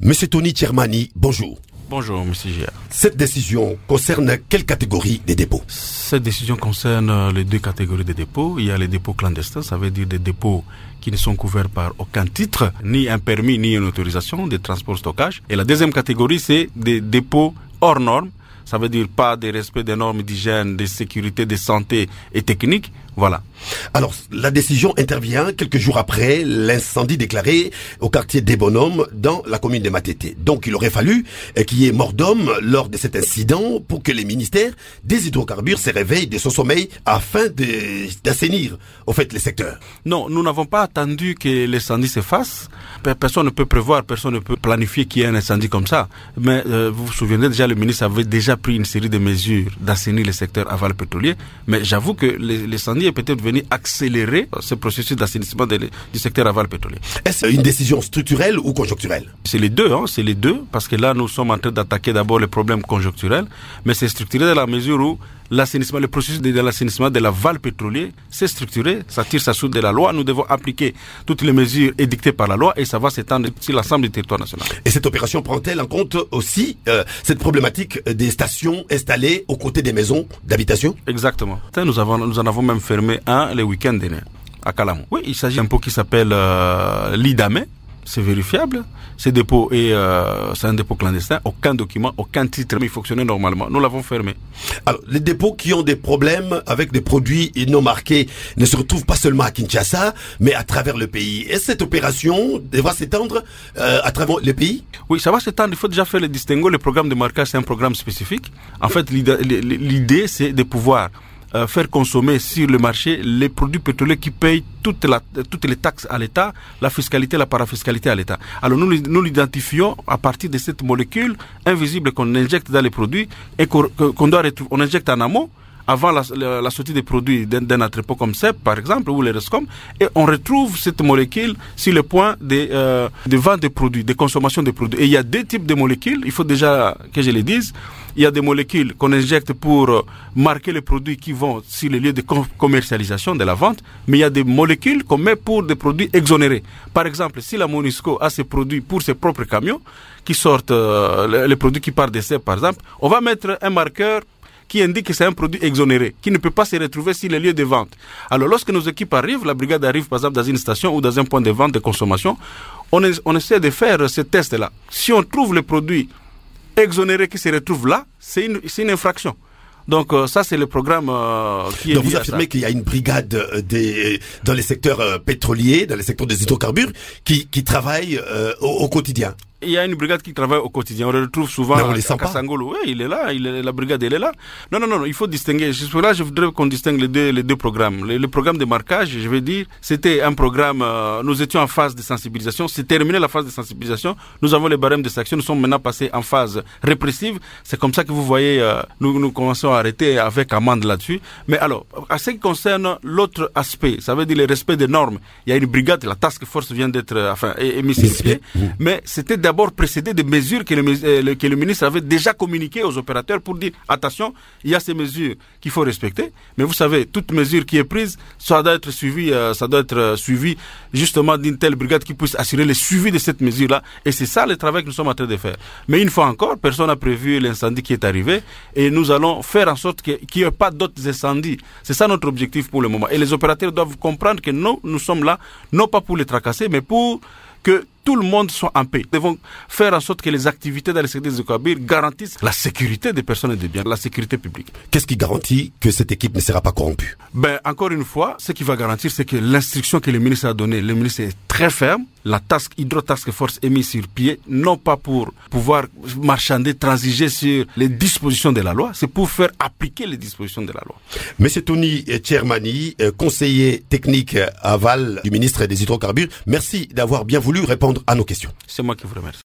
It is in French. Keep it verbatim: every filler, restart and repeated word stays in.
Monsieur Tony Tchermani, bonjour. Bonjour, monsieur Gia. Cette décision concerne quelle catégorie des dépôts? Cette décision concerne les deux catégories de dépôts. Il y a les dépôts clandestins, ça veut dire des dépôts qui ne sont couverts par aucun titre, ni un permis, ni une autorisation de transport-stockage. Et la deuxième catégorie, c'est des dépôts hors normes. Ça veut dire pas de respect des normes d'hygiène, de sécurité, de santé et technique. Voilà. Alors, la décision intervient quelques jours après l'incendie déclaré au quartier des Bonhommes dans la commune de Matete. Donc, il aurait fallu qu'il y ait mort d'homme lors de cet incident pour que les ministères des hydrocarbures se réveillent de son sommeil afin de, d'assainir, au fait, les secteurs. Non, nous n'avons pas attendu que l'incendie se fasse. Personne ne peut prévoir, personne ne peut planifier qu'il y ait un incendie comme ça. Mais euh, vous vous souvenez déjà, le ministre avait déjà pris une série de mesures d'assainir les secteurs aval pétrolier. Mais j'avoue que l'incendie est peut-être venu accélérer ce processus d'assainissement de, du secteur aval pétrolier. Est-ce une décision structurelle ou conjoncturelle? C'est les deux, hein, c'est les deux, parce que là, nous sommes en train d'attaquer d'abord les problèmes conjoncturels, mais c'est structuré dans la mesure où l'assainissement, le processus de, de l'assainissement de l'aval pétrolier, c'est structuré, ça tire sa source de la loi. Nous devons appliquer toutes les mesures édictées par la loi et ça va s'étendre sur l'ensemble du territoire national. Et cette opération prend-elle en compte aussi euh, cette problématique des stations installées aux côtés des maisons d'habitation? Exactement. Nous, avons, nous en avons même fermé un les week-ends derniers à Calamou. Oui, il s'agit d'un dépôt qui s'appelle euh, l'Idamé. C'est vérifiable. Ce dépôt est, euh, c'est un dépôt clandestin. Aucun document, aucun titre, mais il fonctionnait normalement. Nous l'avons fermé. Alors, les dépôts qui ont des problèmes avec des produits non marqués ne se retrouvent pas seulement à Kinshasa, mais à travers le pays. Et cette opération devra s'étendre euh, à travers le pays? Oui, ça va s'étendre. Il faut déjà faire le distinguo. Le programme de marquage, c'est un programme spécifique. En fait, l'idée, l'idée c'est de pouvoir Euh, faire consommer sur le marché les produits pétroliers qui payent toute la, toutes les taxes à l'État, la fiscalité, la parafiscalité à l'État. Alors nous, nous l'identifions à partir de cette molécule invisible qu'on injecte dans les produits et qu'on, qu'on doit retrouver, on injecte en amont avant la, la, la sortie des produits d'un, d'un entrepôt comme C E P, par exemple, ou les RESCOM, et on retrouve cette molécule sur le point de, euh, de vente des produits, de consommation des produits. Et il y a deux types de molécules, il faut déjà que je les dise. Il y a des molécules qu'on injecte pour marquer les produits qui vont sur les lieux de commercialisation, de la vente, mais il y a des molécules qu'on met pour des produits exonérés. Par exemple, si la Monisco a ses produits pour ses propres camions, qui sortent, euh, les produits qui partent de C E P, par exemple, on va mettre un marqueur qui indique que c'est un produit exonéré, qui ne peut pas se retrouver sur les lieux de vente. Alors, lorsque nos équipes arrivent, la brigade arrive, par exemple, dans une station ou dans un point de vente de consommation, on, est, on essaie de faire ce test-là. Si on trouve le produit exonéré qui se retrouve là, c'est une, c'est une infraction. Donc euh, ça c'est le programme euh, qui est. Donc vous affirmez qu'il y a une brigade euh, des dans les secteurs euh, pétroliers, dans les secteurs des hydrocarbures, qui qui travaille euh, au, au quotidien. Il y a une brigade qui travaille au quotidien. On le retrouve souvent on à, les à Kassangolo. Oui, il est là. Il est, la brigade, elle est là. Non, non, non. Il faut distinguer. Pour là, je voudrais qu'on distingue les deux, les deux programmes. Le, le programme de marquage, je vais dire, c'était un programme. Euh, nous étions en phase de sensibilisation. C'est terminé la phase de sensibilisation. Nous avons les barèmes de sanction. Nous sommes maintenant passés en phase répressive. C'est comme ça que vous voyez. Euh, nous, nous commençons à arrêter avec amende là-dessus. Mais alors, à ce qui concerne l'autre aspect, ça veut dire le respect des normes. Il y a une brigade. La task force vient d'être, euh, enfin, émise sur pied. Mais c'était d'abord précédé des mesures que le, que le ministre avait déjà communiquées aux opérateurs pour dire attention, il y a ces mesures qu'il faut respecter. Mais vous savez, toute mesure qui est prise, ça doit être suivi, euh, ça doit être euh, suivi justement d'une telle brigade qui puisse assurer le suivi de cette mesure-là. Et c'est ça le travail que nous sommes en train de faire. Mais une fois encore, personne n'a prévu l'incendie qui est arrivé et nous allons faire en sorte qu'il n'y ait pas d'autres incendies. C'est ça notre objectif pour le moment. Et les opérateurs doivent comprendre que nous, nous sommes là, non pas pour les tracasser, mais pour que tout le monde soit en paix. Nous devons faire en sorte que les activités dans les secteurs des hydrocarbures garantissent la sécurité des personnes et des biens, la sécurité publique. Qu'est-ce qui garantit que cette équipe ne sera pas corrompue? Ben, encore une fois, ce qui va garantir, c'est que l'instruction que le ministre a donnée, le ministre est très ferme. La task, Hydro Task Force est mise sur pied, non pas pour pouvoir marchander, transiger sur les dispositions de la loi, c'est pour faire appliquer les dispositions de la loi. Monsieur Tony Tchermani, conseiller technique aval du ministre des Hydrocarbures, merci d'avoir bien voulu répondre à nos questions. C'est moi qui vous remercie.